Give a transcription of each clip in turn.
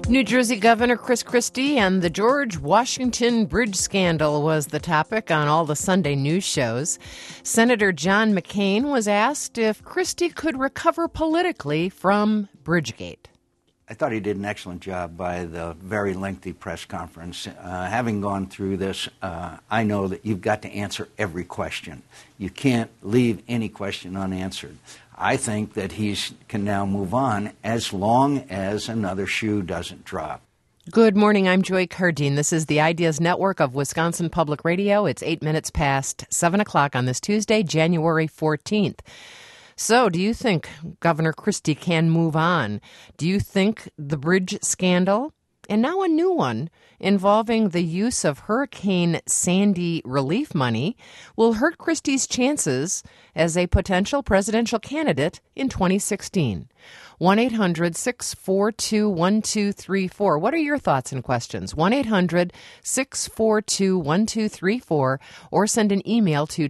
New Jersey Governor Chris Christie and the George Washington Bridge scandal was the topic on all the Sunday news shows. Senator John McCain was asked if Christie could recover politically from Bridgegate. I thought he did an excellent job by the very lengthy press conference. Having gone through this, I know that you've got to answer every question. You can't leave any question unanswered. I think that he can now move on as long as another shoe doesn't drop. Good morning. I'm Joy Cardine. This is the Ideas Network of Wisconsin Public Radio. It's 8 minutes past 7 o'clock on this Tuesday, January 14th. So, do you think Governor Christie can move on? Do you think the bridge scandal, and now a new one involving the use of Hurricane Sandy relief money, will hurt Christie's chances as a potential presidential candidate in 2016? 1-800-642-1234. What are your thoughts and questions? 1-800-642-1234 or send an email to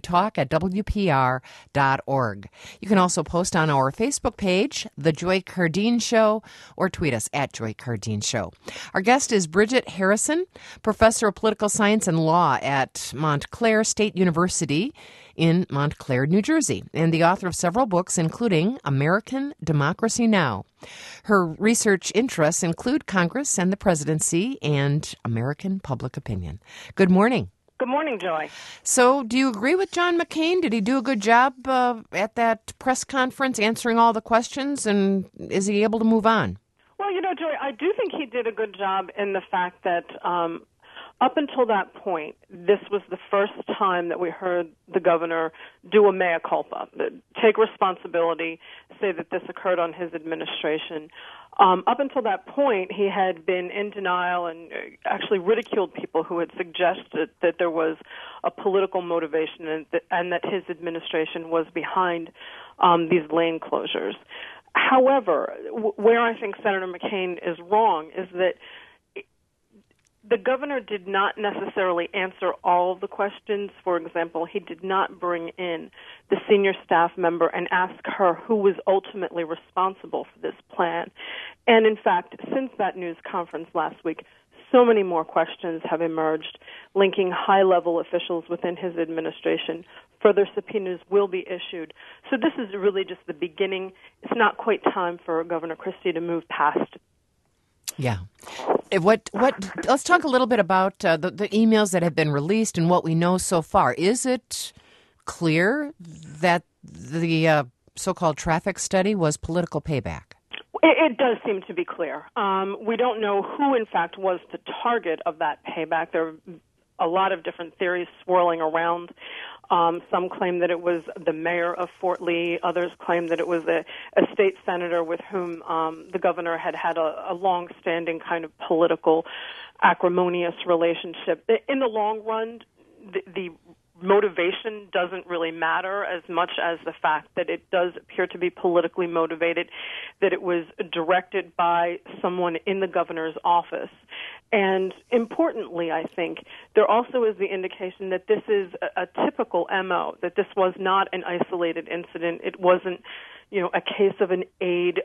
talk@wpr.org. You can also post on our Facebook page, The Joy Cardine Show, or tweet us at Joy Cardine Show. Our guest is Bridget Harrison, professor of political science and law at Montclair State University in Montclair, New Jersey, and the author of several books, including American Democracy Now! Her research interests include Congress and the presidency and American public opinion. Good morning. Good morning, Joy. So, do you agree with John McCain? Did he do a good job at that press conference answering all the questions, and is he able to move on? Well, Joy, I do think he did a good job in the fact that up until that point, this was the first time that we heard the governor do a mea culpa, take responsibility, say that this occurred on his administration. Up until that point, he had been in denial and actually ridiculed people who had suggested that there was a political motivation and that his administration was behind these lane closures. However, where I think Senator McCain is wrong is that the governor did not necessarily answer all of the questions. For example, he did not bring in the senior staff member and ask her who was ultimately responsible for this plan. And in fact, since that news conference last week, so many more questions have emerged linking high-level officials within his administration. Further subpoenas will be issued. So this is really just the beginning. It's not quite time for Governor Christie to move past. Yeah. Let's talk a little bit about the emails that have been released and what we know so far. Is it clear that the so-called traffic study was political payback? It does seem to be clear. We don't know who, in fact, was the target of that payback. There are a lot of different theories swirling around. Some claim that it was the mayor of Fort Lee. Others claim that it was a state senator with whom the governor had a long-standing kind of political acrimonious relationship. In the long run, the motivation doesn't really matter as much as the fact that it does appear to be politically motivated, that it was directed by someone in the governor's office. And importantly, I think, there also is the indication that this is a typical MO, that this was not an isolated incident. It wasn't, a case of an aide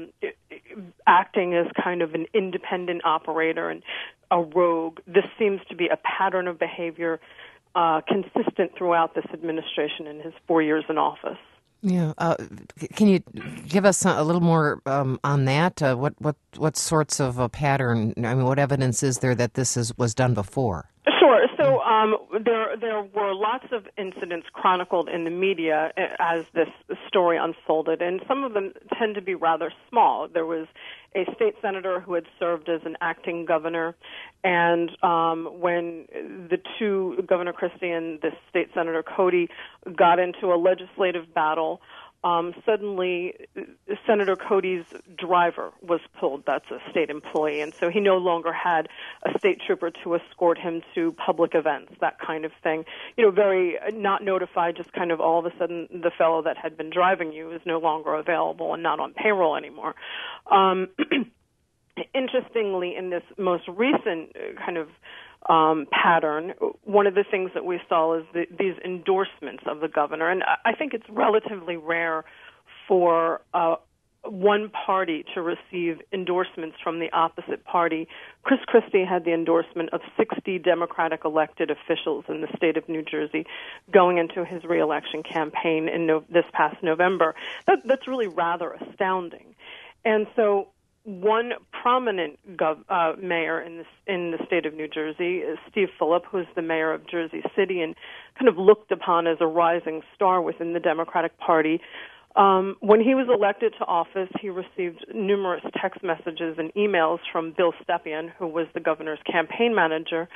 acting as kind of an independent operator and a rogue. This seems to be a pattern of behavior consistent throughout this administration in his 4 years in office. Yeah, can you give us a little more on that? What sorts of a pattern? I mean, what evidence is there that this was done before? Sure. So there were lots of incidents chronicled in the media as this story unfolded, and some of them tend to be rather small. There was a state senator who had served as an acting governor, and when the two, Governor Christie and the state senator Cody, got into a legislative battle, suddenly Senator Cody's driver was pulled. That's a state employee, and so he no longer had a state trooper to escort him to public events, that kind of thing. Very not notified, just kind of all of a sudden the fellow that had been driving you is no longer available and not on payroll anymore. Interestingly, in this most recent kind of pattern, one of the things that we saw is these endorsements of the governor, and I think it's relatively rare for one party to receive endorsements from the opposite party. Chris Christie had the endorsement of 60 Democratic elected officials in the state of New Jersey going into his reelection campaign in this past November. That's really rather astounding. And so one prominent mayor in the state of New Jersey is Steve Phillip, who's the mayor of Jersey City and kind of looked upon as a rising star within the Democratic Party. When he was elected to office, he received numerous text messages and emails from Bill Stepien, who was the governor's campaign manager,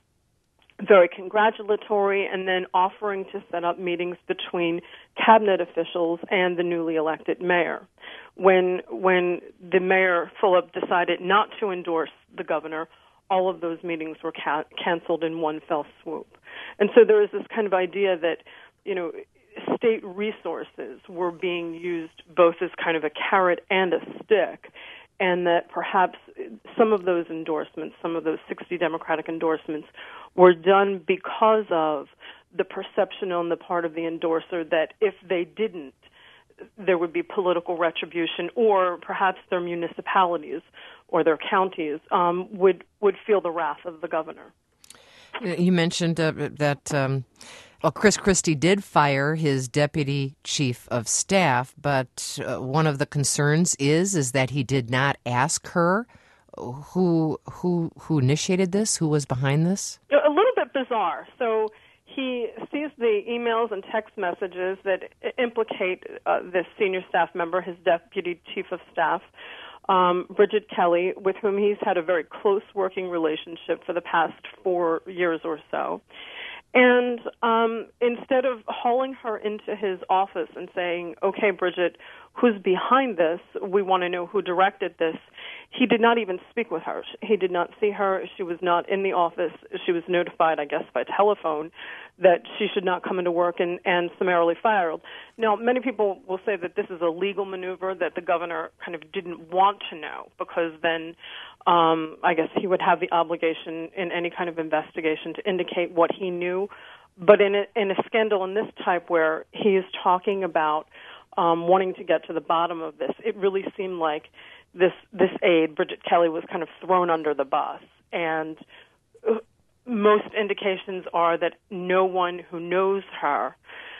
very congratulatory, and then offering to set up meetings between cabinet officials and the newly elected mayor. When the mayor, Phillip, decided not to endorse the governor, all of those meetings were canceled in one fell swoop. And so there is this kind of idea that, state resources were being used both as kind of a carrot and a stick, and that perhaps some of those endorsements, some of those 60 Democratic endorsements, were done because of the perception on the part of the endorser that if they didn't, there would be political retribution, or perhaps their municipalities or their counties would feel the wrath of the governor. You mentioned that Chris Christie did fire his deputy chief of staff, but one of the concerns is that he did not ask her who initiated this, who was behind this. A little bit bizarre. So he sees the emails and text messages that implicate this senior staff member, his deputy chief of staff, Bridget Kelly, with whom he's had a very close working relationship for the past 4 years or so. And instead of hauling her into his office and saying, okay, Bridget, who's behind this? We want to know who directed this. He did not even speak with her. He did not see her. She was not in the office. She was notified, I guess, by telephone that she should not come into work and summarily fired. Now, many people will say that this is a legal maneuver that the governor kind of didn't want to know, because then I guess he would have the obligation in any kind of investigation to indicate what he knew. But in a scandal in this type where he is talking about wanting to get to the bottom of this, it really seemed like this aide, Bridget Kelly, was kind of thrown under the bus. And most indications are that no one who knows her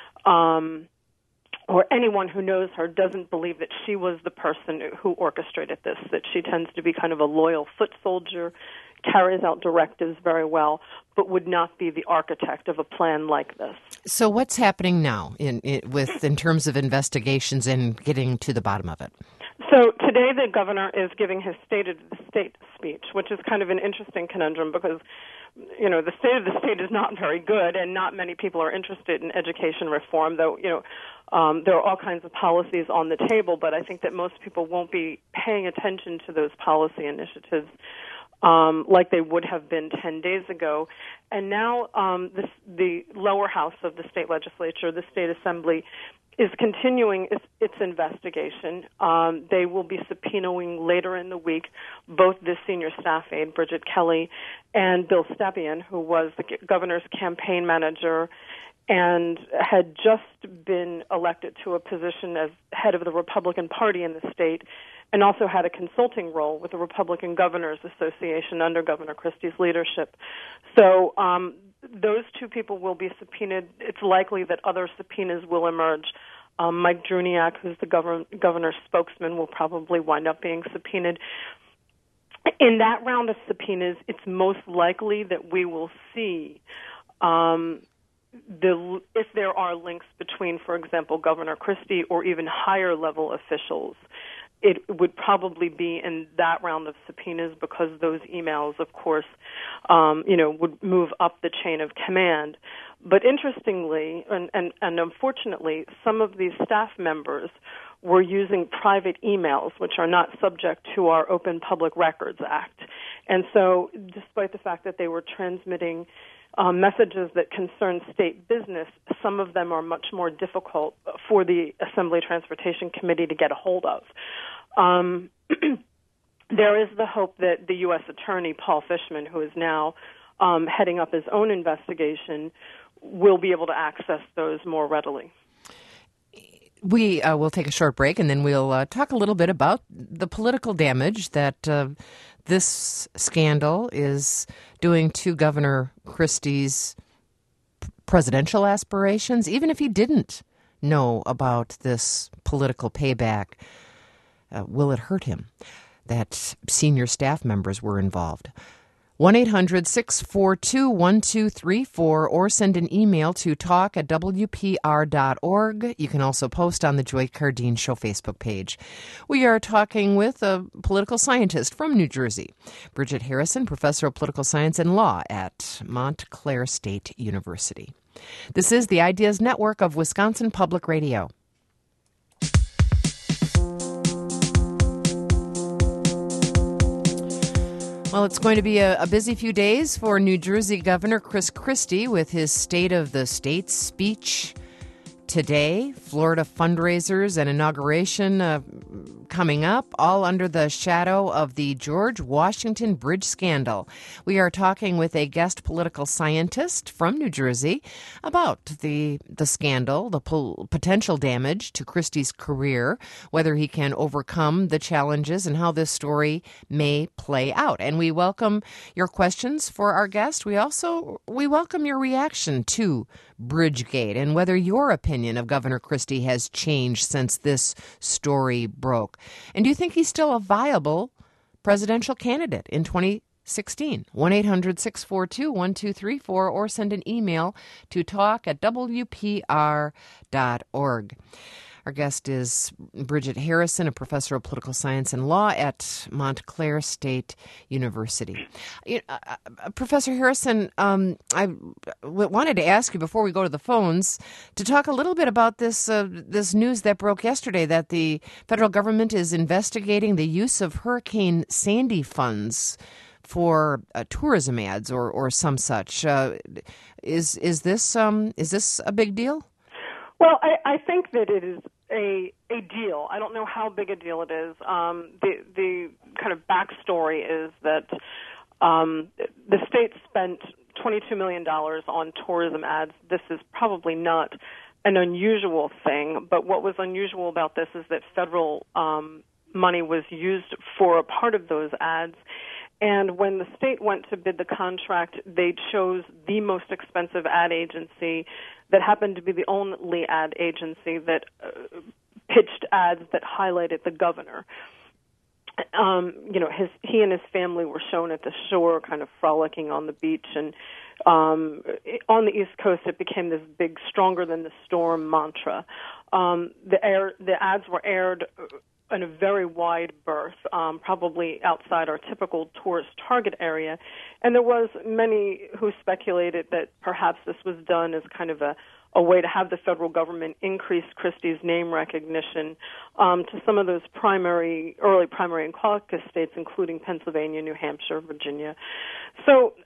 or anyone who knows her doesn't believe that she was the person who orchestrated this, that she tends to be kind of a loyal foot soldier, carries out directives very well, but would not be the architect of a plan like this. So what's happening now in terms of investigations and getting to the bottom of it? So today the governor is giving his State of the State speech, which is kind of an interesting conundrum because, the state of the state is not very good and not many people are interested in education reform, though, there are all kinds of policies on the table, but I think that most people won't be paying attention to those policy initiatives like they would have been 10 days ago. And now the lower house of the state legislature, the state assembly, is continuing its investigation. They will be subpoenaing later in the week both the senior staff aide, Bridget Kelly, and Bill Stepien, who was the governor's campaign manager and had just been elected to a position as head of the Republican Party in the state, and also had a consulting role with the Republican Governors Association under Governor Christie's leadership. So those two people will be subpoenaed. It's likely that other subpoenas will emerge. Mike Druniak, who's the governor's spokesman, will probably wind up being subpoenaed. In that round of subpoenas, it's most likely that we will see if there are links between, for example, Governor Christie or even higher level officials. It would probably be in that round of subpoenas because those emails, of course, would move up the chain of command. But interestingly, and unfortunately, some of these staff members were using private emails, which are not subject to our Open Public Records Act. And so despite the fact that they were transmitting messages that concern state business, some of them are much more difficult for the Assembly Transportation Committee to get a hold of. There is the hope that the U.S. Attorney, Paul Fishman, who is now heading up his own investigation, will be able to access those more readily. We will take a short break, and then we'll talk a little bit about the political damage that this scandal is doing to Governor Christie's presidential aspirations, even if he didn't know about this political payback. Will it hurt him that senior staff members were involved? 1-800-642-1234 or send an email to talk@wpr.org. You can also post on the Joy Cardeen Show Facebook page. We are talking with a political scientist from New Jersey, Bridget Harrison, professor of political science and law at Montclair State University. This is the Ideas Network of Wisconsin Public Radio. Well, it's going to be a busy few days for New Jersey Governor Chris Christie with his State of the State speech today. Florida fundraisers and inauguration coming up, all under the shadow of the George Washington Bridge scandal. We are talking with a guest political scientist from New Jersey about the scandal, the potential damage to Christie's career, whether he can overcome the challenges, and how this story may play out. And we welcome your questions for our guest. We welcome your reaction to Bridgegate and whether your opinion of Governor Christie has changed since this story broke. And do you think he's still a viable presidential candidate in 2016? 1-800-642-1234 or send an email to talk@wpr.org. Our guest is Bridget Harrison, a professor of political science and law at Montclair State University. Professor Harrison, I wanted to ask you before we go to the phones to talk a little bit about this news that broke yesterday that the federal government is investigating the use of Hurricane Sandy funds for tourism ads or some such. Is this a big deal? Well, I think that it is a deal. I don't know how big a deal it is. The kind of backstory is that the state spent $22 million on tourism ads. This is probably not an unusual thing, but what was unusual about this is that federal money was used for a part of those ads. And when the state went to bid the contract, they chose the most expensive ad agency that happened to be the only ad agency that pitched ads that highlighted the governor. He and his family were shown at the shore, kind of frolicking on the beach, and on the East Coast, it became this big, stronger than the storm mantra. The ads were aired in a very wide berth, probably outside our typical tourist target area. And there was many who speculated that perhaps this was done as kind of a way to have the federal government increase Christie's name recognition to some of those early primary and caucus states, including Pennsylvania, New Hampshire, Virginia. So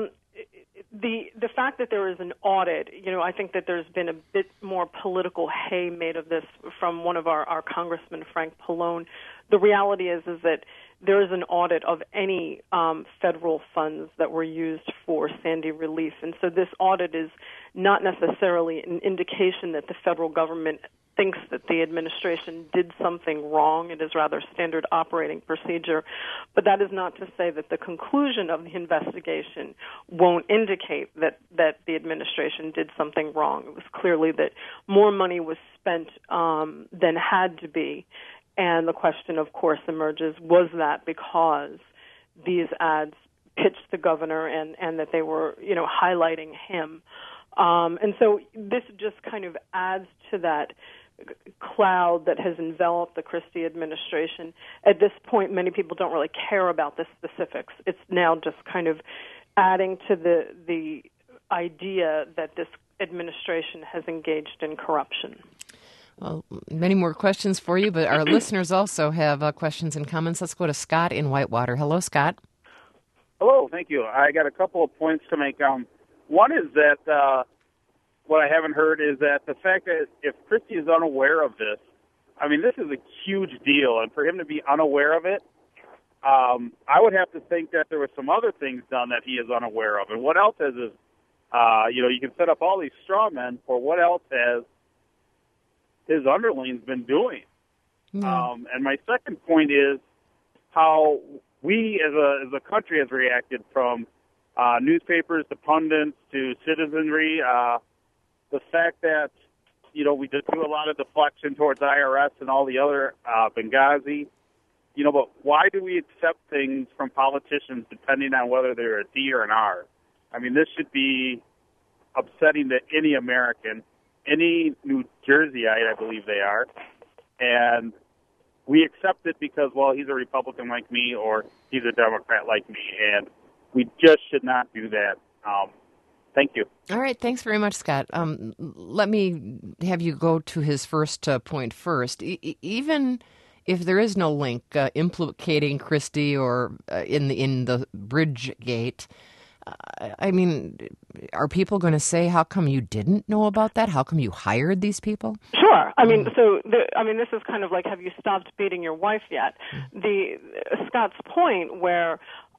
the fact that there is an audit, I think that there's been a bit more political hay made of this from one of our congressmen, Frank Pallone. The reality is that there is an audit of any federal funds that were used for Sandy relief. And so this audit is not necessarily an indication that the federal government thinks that the administration did something wrong. It is rather standard operating procedure. But that is not to say that the conclusion of the investigation won't indicate that the administration did something wrong. It was clearly that more money was spent than had to be. And the question, of course, emerges, was that because these ads pitched the governor and that they were, highlighting him? And so this just kind of adds to that cloud that has enveloped the Christie administration. At this point, many people don't really care about the specifics. It's now just kind of adding to the idea that this administration has engaged in corruption. Well, many more questions for you, but our listeners also have questions and comments. Let's go to Scott in Whitewater. Hello, Scott. Hello, thank you. I got a couple of points to make. One is that what I haven't heard is that the fact that if Christie is unaware of this, this is a huge deal, and for him to be unaware of it, I would have to think that there were some other things done that he is unaware of. And what else is, you can set up all these straw men for what else has his underlings been doing. Yeah. And my second point is how we as a country has reacted, from newspapers to pundits to citizenry. The fact that, we just do a lot of deflection towards IRS and all the other Benghazi. But why do we accept things from politicians depending on whether they're a D or an R? I mean, this should be upsetting to any American, any New Jerseyite, I believe they are. And we accept it because, well, he's a Republican like me or he's a Democrat like me. And we just should not do that. Thank you. All right. Thanks very much, Scott. Let me have you go to his first point first. Even if there is no link implicating Christie or in the Bridgegate, I mean, are people going to say, how come you didn't know about that? How come you hired these people? Sure. I mean, this is kind of like, have you stopped beating your wife yet? Scott's point where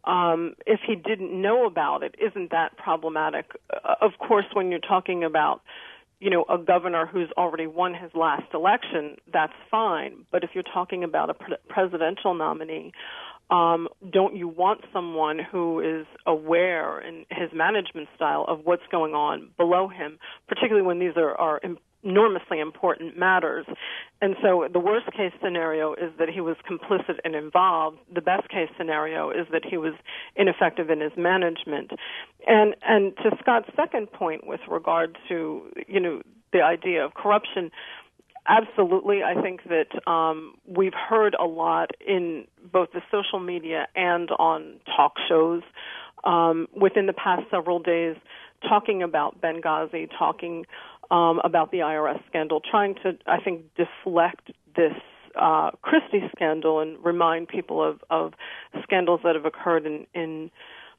if he didn't know about it, isn't that problematic? Of course, when you're talking about a governor who's already won his last election, that's fine. But if you're talking about a presidential nominee, don't you want someone who is aware in his management style of what's going on below him, particularly when these are enormously important matters? And so the worst case scenario is that he was complicit and involved. The best case scenario is that he was ineffective in his management. And to Scott's second point with regard to, the idea of corruption, absolutely. I think that we've heard a lot in both the social media and on talk shows within the past several days talking about Benghazi, talking about the IRS scandal, trying to, I think, deflect this Christie scandal and remind people of scandals that have occurred in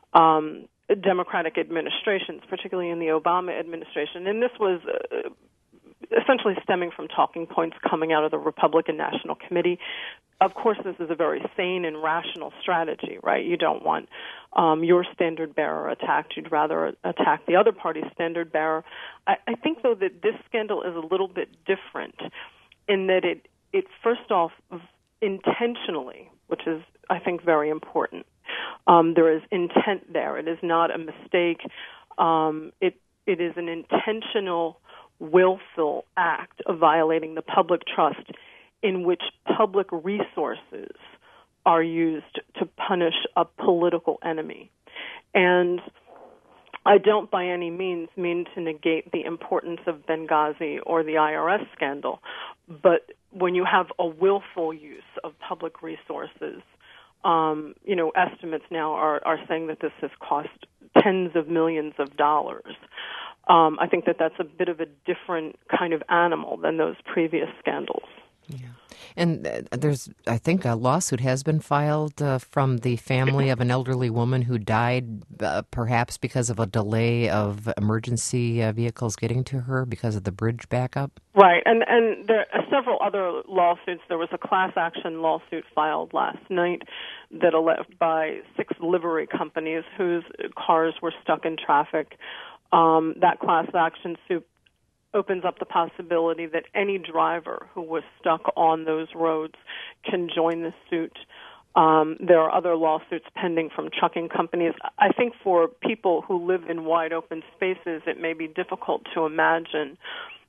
Democratic administrations, particularly in the Obama administration. And this was essentially stemming from talking points coming out of the Republican National Committee. Of course, this is a very sane and rational strategy, right? You don't want your standard bearer attacked. You'd rather attack the other party's standard bearer. I think, though, that this scandal is a little bit different in that it first off, intentionally, which is, I think, very important. There is intent there. It is not a mistake. It is an intentional, willful act of violating the public trust in which public resources are used to punish a political enemy. And I don't by any means mean to negate the importance of Benghazi or the IRS scandal, but when you have a willful use of public resources, estimates now are saying that this has cost tens of millions of dollars. I think that that's a bit of a different kind of animal than those previous scandals. Yeah. And there's, I think, a lawsuit has been filed from the family of an elderly woman who died perhaps because of a delay of emergency vehicles getting to her because of the bridge backup. Right. And there are several other lawsuits. There was a class action lawsuit filed last night that by 6 livery companies whose cars were stuck in traffic. That class action suit opens up the possibility that any driver who was stuck on those roads can join the suit. There are other lawsuits pending from trucking companies. I think for people who live in wide open spaces, it may be difficult to imagine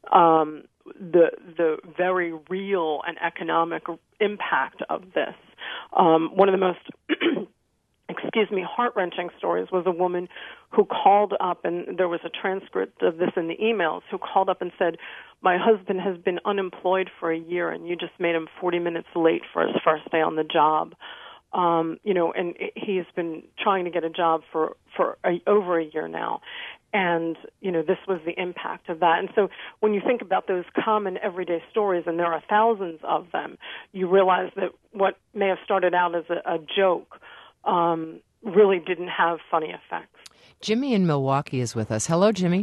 the very real and economic impact of this. One of the most heart-wrenching stories was a woman who called up, and there was a transcript of this in the emails, who called up and said, my husband has been unemployed for a year, and you just made him 40 minutes late for his first day on the job. And he's been trying to get a job for over a year now. And, this was the impact of that. And so when you think about those common everyday stories, and there are thousands of them, you realize that what may have started out as a joke really didn't have funny effects. Jimmy in Milwaukee is with us. Hello, Jimmy.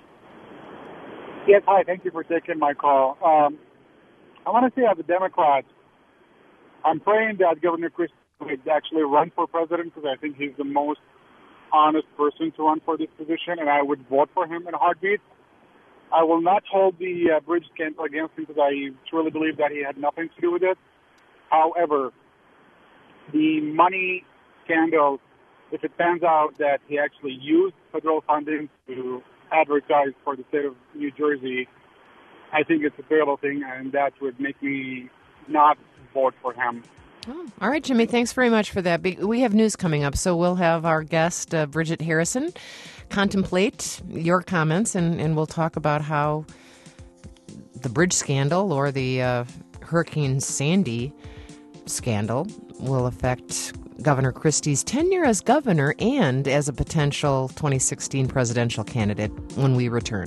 Yes, hi. Thank you for taking my call. I want to say, as a Democrat, I'm praying that Governor Christie would actually run for president because I think he's the most honest person to run for this position, and I would vote for him in a heartbeat. I will not hold the bridge scandal against him because I truly believe that he had nothing to do with it. However, the money scandal, if it turns out that he actually used federal funding to advertise for the state of New Jersey, I think it's a terrible thing, and that would make me not vote for him. Oh, all right, Jimmy, thanks very much for that. We have news coming up, so we'll have our guest, Bridget Harrison, contemplate your comments, and we'll talk about how the bridge scandal or the Hurricane Sandy scandal will affect Governor Christie's tenure as governor and as a potential 2016 presidential candidate when we return.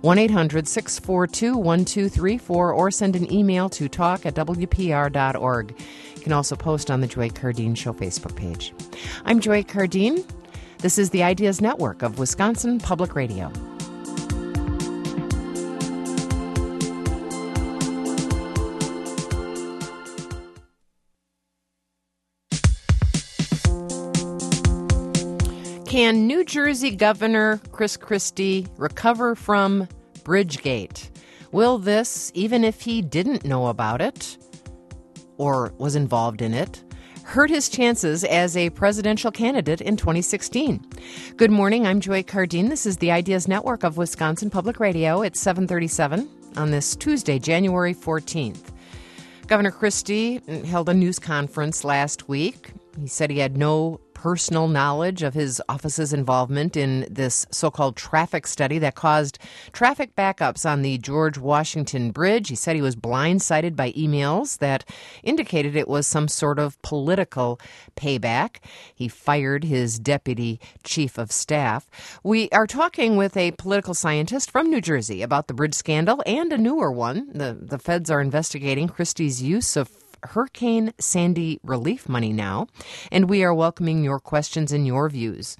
1-800-642-1234 or send an email to talk@wpr.org. You can also post on the Joy Cardeen Show Facebook page. I'm Joy Cardeen. This is the Ideas Network of Wisconsin Public Radio. Can New Jersey Governor Chris Christie recover from Bridgegate? Will this, even if he didn't know about it or was involved in it, hurt his chances as a presidential candidate in 2016? Good morning, I'm Joy Cardeen. This is the Ideas Network of Wisconsin Public Radio. It's 7:37 on this Tuesday, January 14th. Governor Christie held a news conference last week. He said he had no personal knowledge of his office's involvement in this so-called traffic study that caused traffic backups on the George Washington Bridge. He said he was blindsided by emails that indicated it was some sort of political payback. He fired his deputy chief of staff. We are talking with a political scientist from New Jersey about the bridge scandal and a newer one. The feds are investigating Christie's use of Hurricane Sandy relief money now, and we are welcoming your questions and your views.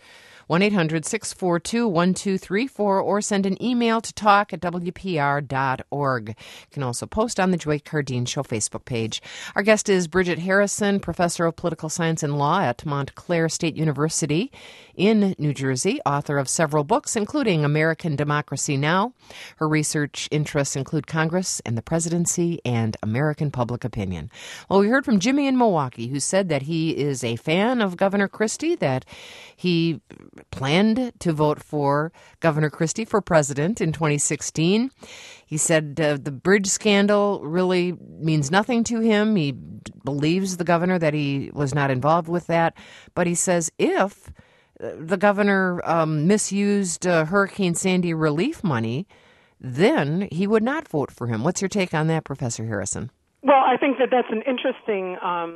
1-800-642-1234 or send an email to talk@wpr.org. You can also post on the Joy Cardeen Show Facebook page. Our guest is Bridget Harrison, professor of political science and law at Montclair State University in New Jersey, author of several books, including American Democracy Now! Her research interests include Congress and the presidency and American public opinion. Well, we heard from Jimmy in Milwaukee, who said that he is a fan of Governor Christie, that he planned to vote for Governor Christie for president in 2016. He said the bridge scandal really means nothing to him. He believes the governor that he was not involved with that. But he says if the governor misused Hurricane Sandy relief money, then he would not vote for him. What's your take on that, Professor Harrison? Well, I think that that's an interesting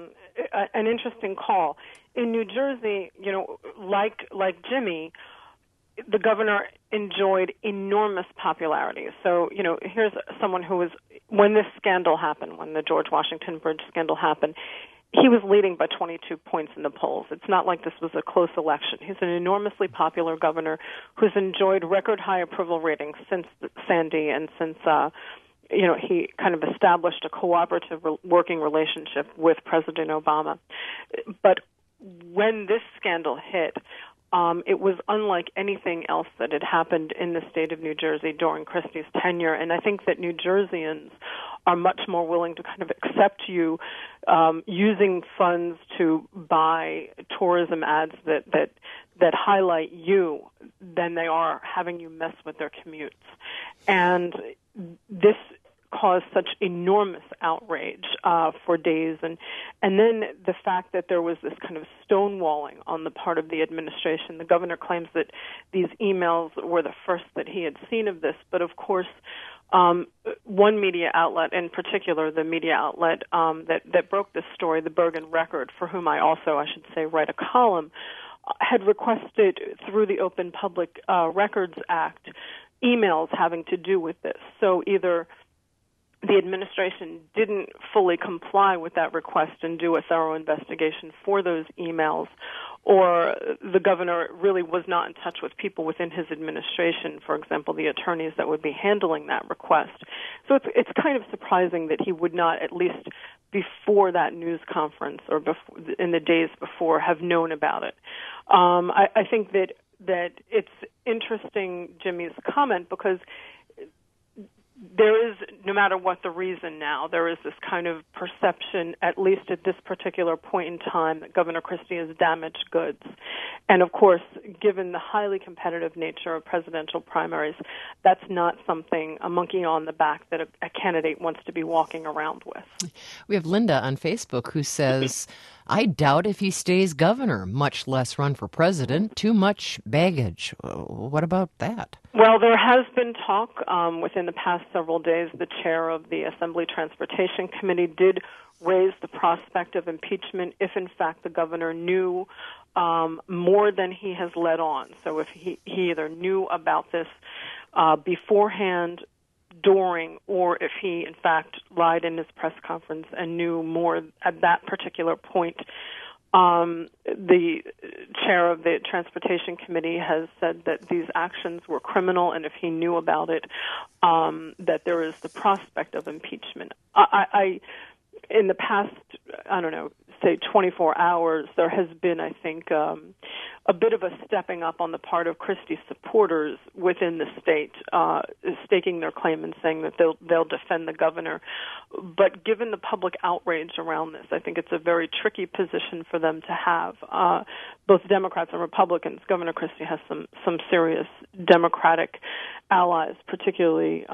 call. In New Jersey, like Jimmy, the governor enjoyed enormous popularity. So, here's someone who was, when this scandal happened, when the George Washington Bridge scandal happened, he was leading by 22 points in the polls. It's not like this was a close election. He's an enormously popular governor who's enjoyed record high approval ratings since Sandy and since he kind of established a cooperative working relationship with President Obama. But when this scandal hit, it was unlike anything else that had happened in the state of New Jersey during Christie's tenure. And I think that New Jerseyans are much more willing to kind of accept you using funds to buy tourism ads that highlight you than they are having you mess with their commutes. And this caused such enormous outrage for days, and then the fact that there was this kind of stonewalling on the part of the administration. The governor claims that these emails were the first that he had seen of this, but of course, one media outlet, in particular, the media outlet that broke this story, the Bergen Record, for whom I should say, write a column, had requested through the Open Public Records Act emails having to do with this. So either the administration didn't fully comply with that request and do a thorough investigation for those emails, or the governor really was not in touch with people within his administration, for example, the attorneys that would be handling that request. So it's kind of surprising that he would not, at least before that news conference or in the days before, have known about it. I think that it's interesting, Jimmy's comment, because there is, no matter what the reason now, there is this kind of perception, at least at this particular point in time, that Governor Christie has damaged goods. And, of course, given the highly competitive nature of presidential primaries, that's not something, a monkey on the back, that a candidate wants to be walking around with. We have Linda on Facebook who says, I doubt if he stays governor, much less run for president. Too much baggage. What about that? Well, there has been talk within the past several days. The chair of the Assembly Transportation Committee did raise the prospect of impeachment if, in fact, the governor knew more than he has let on. So if he either knew about this beforehand, during, or if he, in fact, lied in his press conference and knew more at that particular point. The chair of the Transportation Committee has said that these actions were criminal, and if he knew about it, that there is the prospect of impeachment. I in the past, I don't know, say 24 hours, there has been, I think, a bit of a stepping up on the part of Christie's supporters within the state, staking their claim and saying that they'll defend the governor. But given the public outrage around this, I think it's a very tricky position for them to have. Both Democrats and Republicans. Governor Christie has some serious Democratic allies, particularly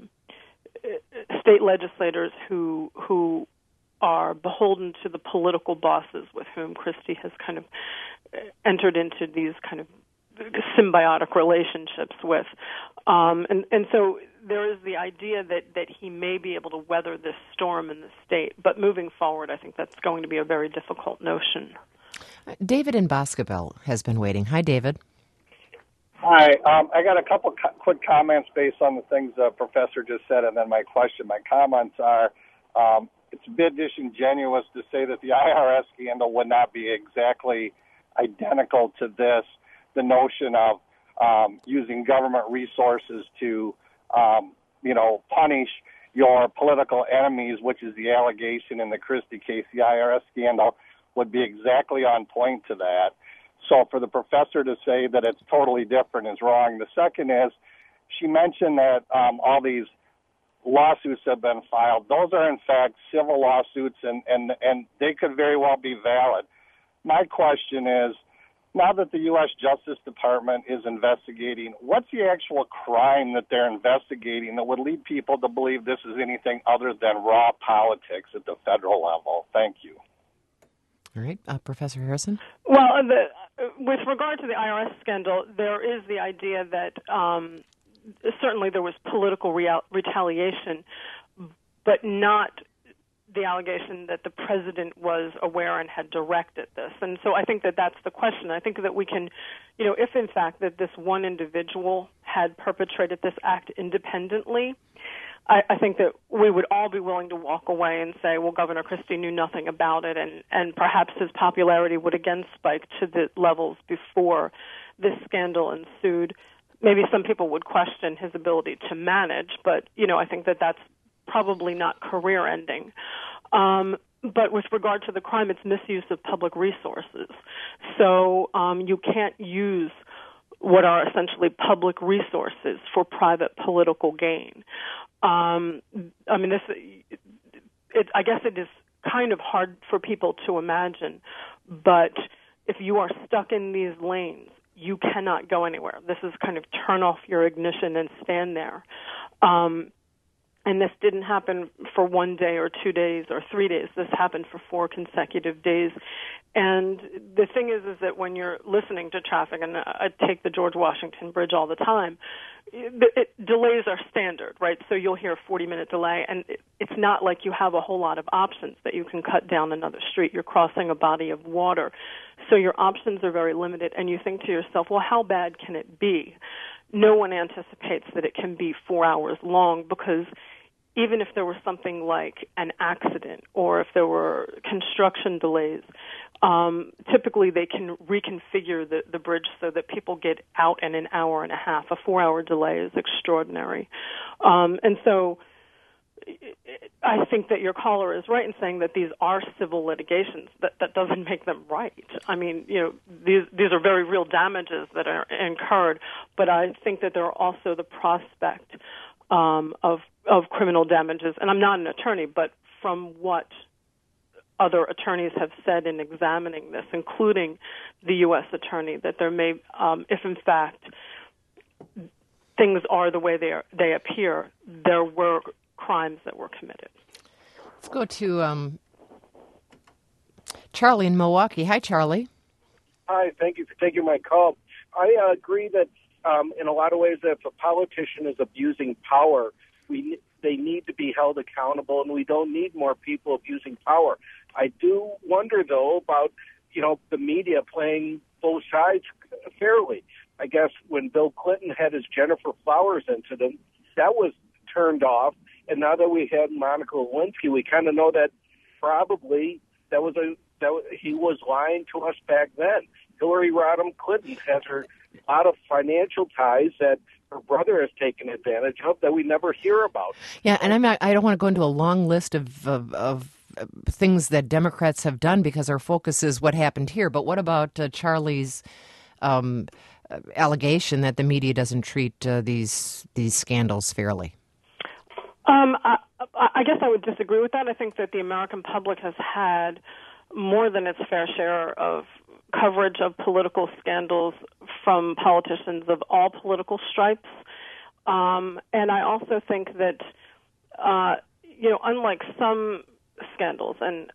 state legislators who are beholden to the political bosses with whom Christie has kind of entered into these kind of symbiotic relationships with. And so there is the idea that he may be able to weather this storm in the state. But moving forward, I think that's going to be a very difficult notion. David in Boscobel has been waiting. Hi, David. Hi. I got a couple quick comments based on the things the professor just said, and then my question. My comments are, it's a bit disingenuous to say that the IRS scandal would not be exactly identical to this, the notion of using government resources to, punish your political enemies, which is the allegation in the Christie case. The IRS scandal would be exactly on point to that. So for the professor to say that it's totally different is wrong. The second is, she mentioned that all these lawsuits have been filed. Those are, in fact, civil lawsuits, and they could very well be valid. My question is, now that the U.S. Justice Department is investigating, what's the actual crime that they're investigating that would lead people to believe this is anything other than raw politics at the federal level? Thank you. All right. Professor Harrison? Well, with regard to the IRS scandal, there is the idea that certainly there was political retaliation, but not the allegation that the president was aware and had directed this. And so I think that that's the question. I think that we can, if in fact that this one individual had perpetrated this act independently, I think that we would all be willing to walk away and say, well, Governor Christie knew nothing about it, and perhaps his popularity would again spike to the levels before this scandal ensued. Maybe some people would question his ability to manage, but, I think that that's probably not career-ending. But with regard to the crime, it's misuse of public resources. So you can't use what are essentially public resources for private political gain. I guess it is kind of hard for people to imagine, but if you are stuck in these lanes, you cannot go anywhere. This is kind of turn off your ignition and stand there. And this didn't happen for 1 day or 2 days or 3 days. This happened for 4 consecutive days. And the thing is that when you're listening to traffic, and I take the George Washington Bridge all the time, delays are standard, right? So you'll hear a 40-minute delay, and it's not like you have a whole lot of options that you can cut down another street. You're crossing a body of water. So your options are very limited, and you think to yourself, well, how bad can it be? No one anticipates that it can be 4 hours long, because even if there was something like an accident or if there were construction delays, typically they can reconfigure the bridge so that people get out in an hour and a half. A 4-hour delay is extraordinary. And so I think that your caller is right in saying that these are civil litigations. That doesn't make them right. I mean, these are very real damages that are incurred, but I think that there are also the prospect of criminal damages. And I'm not an attorney, but from what other attorneys have said in examining this, including the U.S. attorney, that there may, if in fact things are the way they appear, there were crimes that were committed. Let's go to Charlie in Milwaukee. Hi, Charlie. Hi, thank you for taking my call. I agree that in a lot of ways, if a politician is abusing power, they need to be held accountable, and we don't need more people abusing power. I do wonder, though, about the media playing both sides fairly. I guess when Bill Clinton had his Jennifer Flowers incident, that was turned off, and now that we had Monica Lewinsky, we kind of know that probably he was lying to us back then. Hillary Rodham Clinton has a lot of financial ties that her brother has taken advantage of that we never hear about. Yeah, and I don't want to go into a long list of things that Democrats have done because our focus is what happened here. But what about Charlie's allegation that the media doesn't treat these scandals fairly? I guess I would disagree with that. I think that the American public has had more than its fair share of coverage of political scandals from politicians of all political stripes. And I also think that, unlike some scandals, and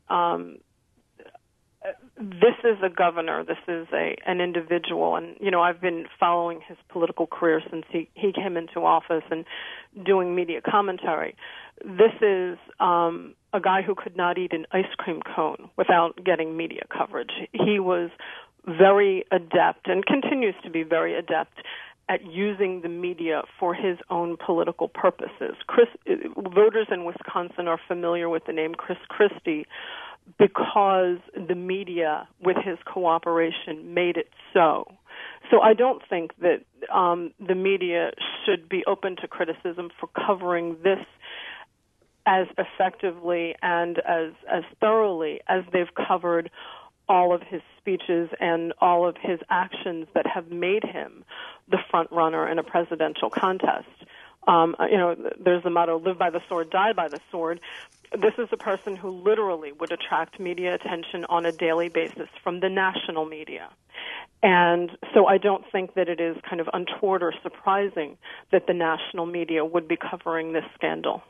this is a governor, this is an individual, and, I've been following his political career since he came into office and doing media commentary. This is a guy who could not eat an ice cream cone without getting media coverage. He was very adept and continues to be very adept at using the media for his own political purposes. Voters in Wisconsin are familiar with the name Chris Christie because the media, with his cooperation, made it so. So I don't think that the media should be open to criticism for covering this as effectively and as thoroughly as they've covered all of his speeches and all of his actions that have made him the front runner in a presidential contest. There's the motto, live by the sword, die by the sword. This is a person who literally would attract media attention on a daily basis from the national media. And so I don't think that it is kind of untoward or surprising that the national media would be covering this scandal.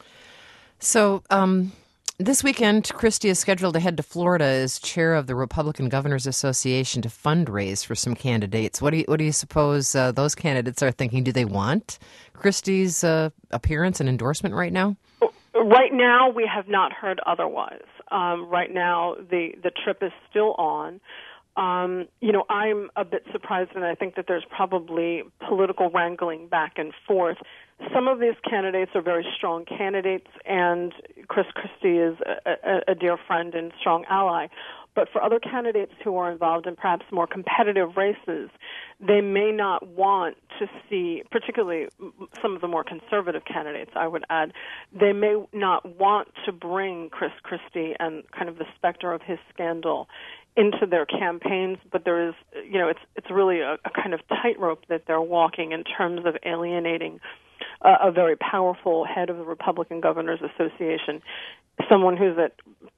So this weekend, Christie is scheduled to head to Florida as chair of the Republican Governors Association to fundraise for some candidates. What do you suppose those candidates are thinking? Do they want Christie's appearance and endorsement right now? Right now, we have not heard otherwise. Right now, the trip is still on. I'm a bit surprised, and I think that there's probably political wrangling back and forth. Some of these candidates are very strong candidates, and Chris Christie is a dear friend and strong ally. But for other candidates who are involved in perhaps more competitive races, they may not want to see, particularly some of the more conservative candidates, I would add, they may not want to bring Chris Christie and kind of the specter of his scandal into their campaigns, but there is, it's really a kind of tightrope that they're walking in terms of alienating a very powerful head of the Republican Governors Association, someone who's at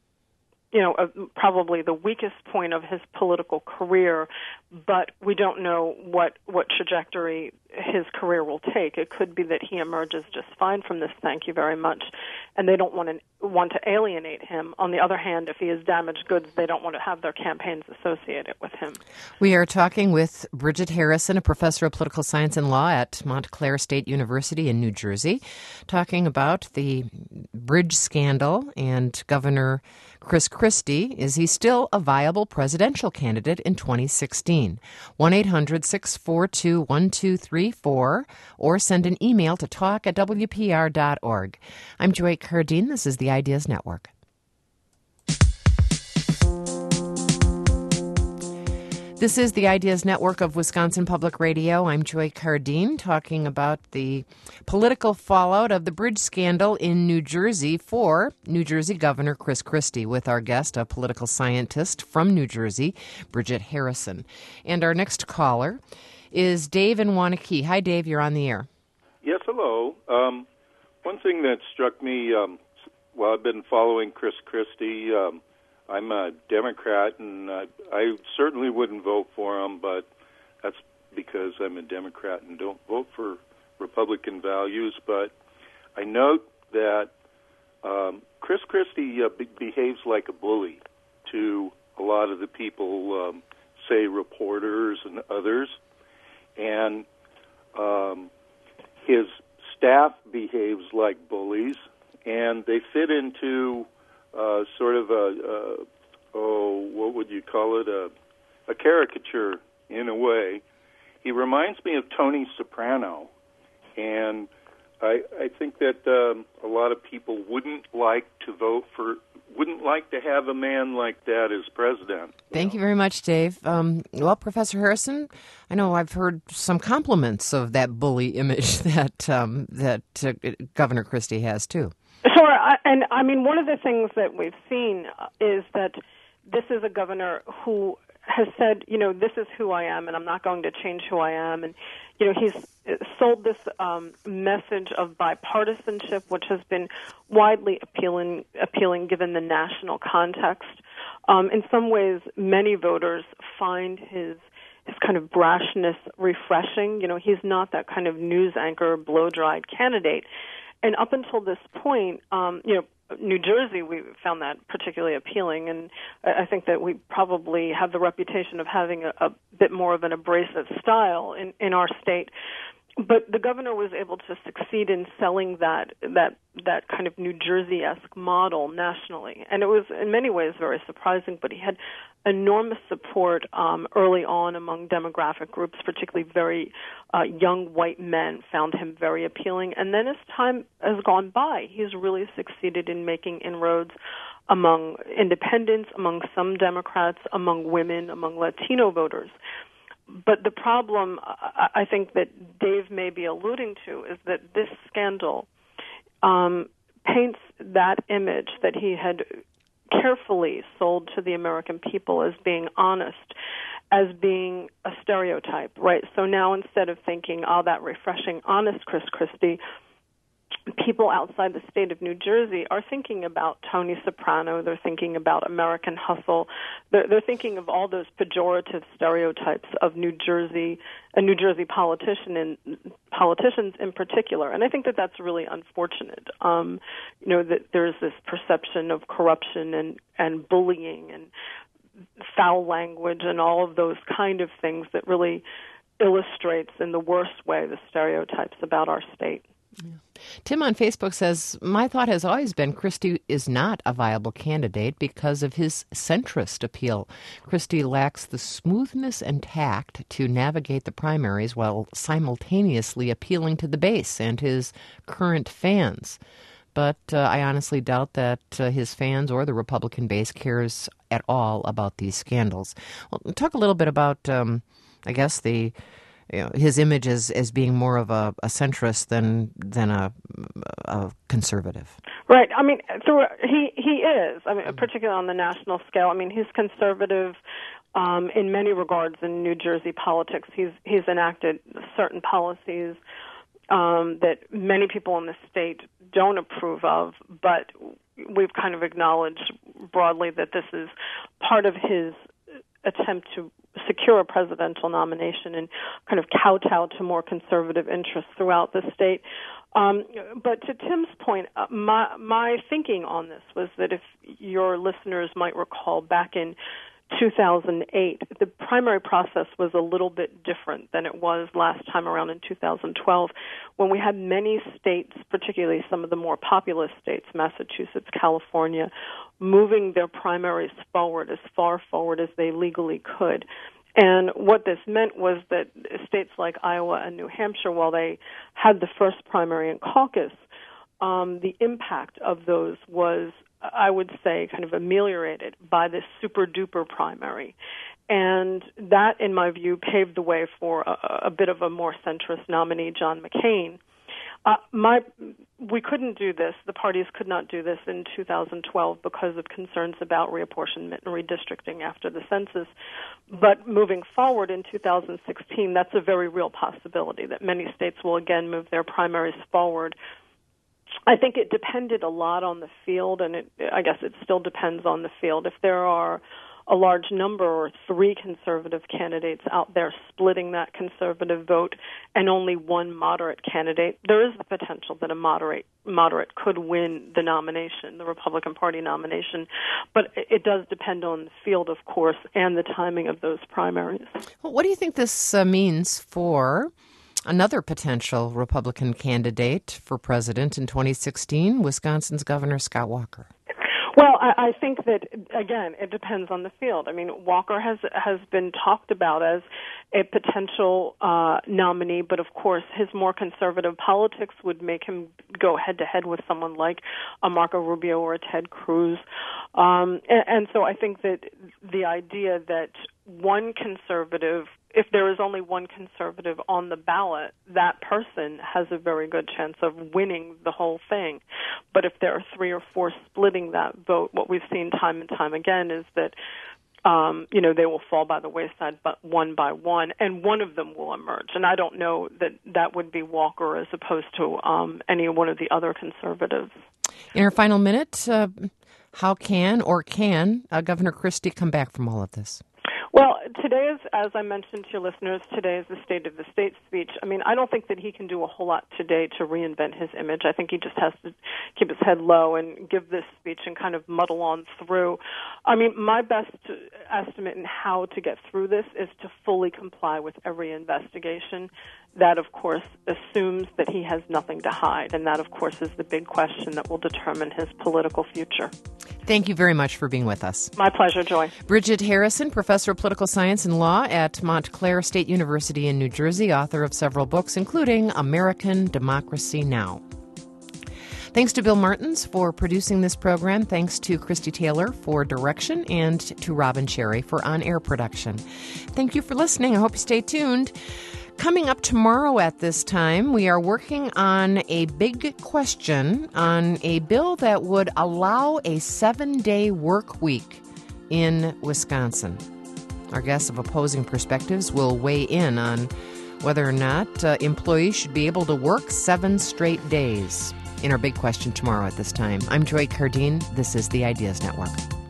probably the weakest point of his political career, but we don't know what trajectory his career will take. It could be that he emerges just fine from this, thank you very much, and they don't want to alienate him. On the other hand, if he is damaged goods, they don't want to have their campaigns associated with him. We are talking with Bridget Harrison, a professor of political science and law at Montclair State University in New Jersey, talking about the bridge scandal and Governor Chris Christie. Is he still a viable presidential candidate in 2016? 1-800-642-1234 or send an email to talk@wpr.org. I'm Joy Cardine. This is the Ideas Network. This is the Ideas Network of Wisconsin Public Radio. I'm Joy Cardine, talking about the political fallout of the bridge scandal in New Jersey for New Jersey Governor Chris Christie, with our guest, a political scientist from New Jersey, Bridget Harrison. And our next caller is Dave in Waunakee. Hi, Dave. You're on the air. Yes, hello. One thing that struck me while I've been following Chris Christie, I'm a Democrat, and I certainly wouldn't vote for him, but that's because I'm a Democrat and don't vote for Republican values. But I note that Chris Christie behaves like a bully to a lot of the people, say reporters and others, and his staff behaves like bullies, and they fit into sort of what would you call it, a caricature in a way. He reminds me of Tony Soprano, and I think that a lot of people wouldn't like to have a man like that as president. Thank you very much, Dave. Well, Professor Harrison, I know I've heard some compliments of that bully image that Governor Christie has, too. Sure. And I mean, one of the things that we've seen is that this is a governor who has said, this is who I am, and I'm not going to change who I am. And, he's sold this message of bipartisanship, which has been widely appealing given the national context. In some ways, many voters find his kind of brashness refreshing. He's not that kind of news anchor, blow-dried candidate. And up until this point, New Jersey, we found that particularly appealing, and I think that we probably have the reputation of having a bit more of an abrasive style in our state. But the governor was able to succeed in selling that kind of New Jersey-esque model nationally, and it was in many ways very surprising. But he had enormous support early on among demographic groups, particularly very young white men found him very appealing. And then as time has gone by, he's really succeeded in making inroads among independents, among some Democrats, among women, among Latino voters. But the problem I think that Dave may be alluding to is that this scandal paints that image that he had carefully sold to the American people as being honest, as being a stereotype, right? So now instead of thinking, that refreshing, honest Chris Christie, people outside the state of New Jersey are thinking about Tony Soprano. They're thinking about American Hustle. They're thinking of all those pejorative stereotypes of New Jersey, a New Jersey politician and politicians in particular. And I think that that's really unfortunate. That there's this perception of corruption and bullying and foul language and all of those kind of things that really illustrates in the worst way the stereotypes about our state. Yeah. Tim on Facebook says, my thought has always been Christie is not a viable candidate because of his centrist appeal. Christie lacks the smoothness and tact to navigate the primaries while simultaneously appealing to the base and his current fans. But I honestly doubt that his fans or the Republican base cares at all about these scandals. Well, talk a little bit about, I guess, his image as being more of a centrist than a conservative. Right. I mean, he is. I mean, particularly on the national scale. I mean, he's conservative in many regards in New Jersey politics. He's enacted certain policies that many people in the state don't approve of, but we've kind of acknowledged broadly that this is part of his attempt to secure a presidential nomination and kind of kowtow to more conservative interests throughout the state. But to Tim's point, my thinking on this was that if your listeners might recall back in 2008, the primary process was a little bit different than it was last time around in 2012, when we had many states, particularly some of the more populous states, Massachusetts, California, moving their primaries forward as far forward as they legally could. And what this meant was that states like Iowa and New Hampshire, while they had the first primary and caucus, the impact of those was, I would say, kind of ameliorated by this super-duper primary. And that, in my view, paved the way for a bit of a more centrist nominee, John McCain. We couldn't do this. The parties could not do this in 2012 because of concerns about reapportionment and redistricting after the census. But moving forward in 2016, that's a very real possibility that many states will again move their primaries forward. I think it depended a lot on the field, and I guess it still depends on the field. If there are a large number or 3 conservative candidates out there splitting that conservative vote and only one moderate candidate, there is the potential that a moderate could win the nomination, the Republican Party nomination. But it does depend on the field, of course, and the timing of those primaries. Well, what do you think this means for another potential Republican candidate for president in 2016, Wisconsin's Governor Scott Walker? Well, I think that, again, it depends on the field. I mean, Walker has been talked about as a potential nominee, but of course his more conservative politics would make him go head-to-head with someone like a Marco Rubio or a Ted Cruz. And so I think that the idea that one conservative, if there is only one conservative on the ballot, that person has a very good chance of winning the whole thing. But if there are 3 or 4 splitting that vote, what we've seen time and time again is that they will fall by the wayside, but one by one, and one of them will emerge. And I don't know that would be Walker as opposed to any one of the other conservatives. In our final minute, how can Governor Christie come back from all of this? Well, today is, as I mentioned to your listeners, today is the State of the State speech. I mean, I don't think that he can do a whole lot today to reinvent his image. I think he just has to keep his head low and give this speech and kind of muddle on through. I mean, my best estimate in how to get through this is to fully comply with every investigation. That, of course, assumes that he has nothing to hide, and that, of course, is the big question that will determine his political future. Thank you very much for being with us. My pleasure, Joy. Bridget Harrison, professor of political science and law at Montclair State University in New Jersey, author of several books, including American Democracy Now! Thanks to Bill Martins for producing this program. Thanks to Christy Taylor for direction and to Robin Cherry for on-air production. Thank you for listening. I hope you stay tuned. Coming up tomorrow at this time, we are working on a big question on a bill that would allow a 7-day work week in Wisconsin. Our guests of opposing perspectives will weigh in on whether or not employees should be able to work 7 straight days. In our big question tomorrow at this time, I'm Joy Cardine. This is the Ideas Network.